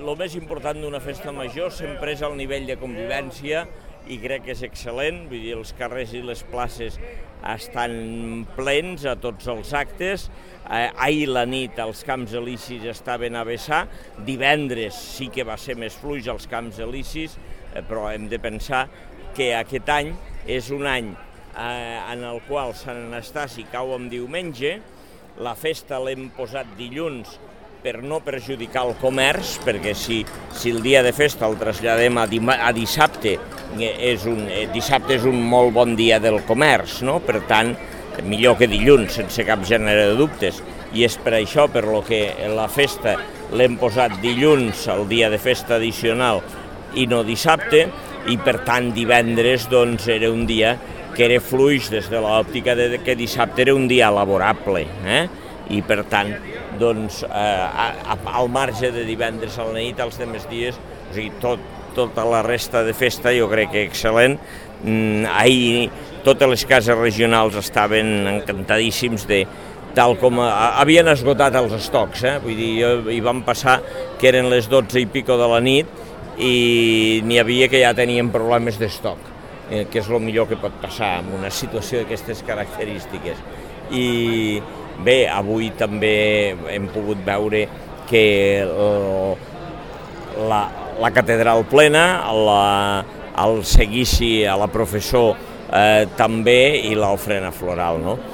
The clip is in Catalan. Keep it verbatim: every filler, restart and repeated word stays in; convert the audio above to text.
el més important d'una festa major sempre és el nivell de convivència i crec que és excel·lent, vull dir, els carrers i les places estan plens a tots els actes. Eh, ahir la nit els Camps Elisis estaven a vessar, divendres sí que va ser més fluix als Camps Elisis, eh, però hem de pensar que aquest any és un any eh, en el qual Sant Anastasi cau en diumenge, la festa l'hem posat dilluns per no perjudicar el comerç, perquè si, si el dia de festa el traslladem a, a dissabte, és un, eh, dissabte és un molt bon dia del comerç, no? Per tant, millor que dilluns, sense cap gènere de dubtes. I és per això per lo que la festa l'hem posat dilluns, el dia de festa addicional, i no dissabte, i per tant divendres doncs, era un dia que era fluix des de l'òptica de que dissabte era un dia laborable, eh? I per tant, doncs, eh, al marge de divendres a la nit, els demés dies, o sigui, tot, tota la resta de festa jo crec que excel·lent. Mm, ahir totes les cases regionals estaven encantadíssims de tal com a, havien esgotat els estocs, eh? Vull dir, jo, hi vam passar que eren les dotze i pico de la nit i n'hi havia que ja tenien problemes d'estoc, eh, que és el millor que pot passar en una situació d'aquestes característiques. I bé, avui també hem pogut veure que la, la catedral plena, la, el seguici a la professor eh, també i l'ofrena floral, no?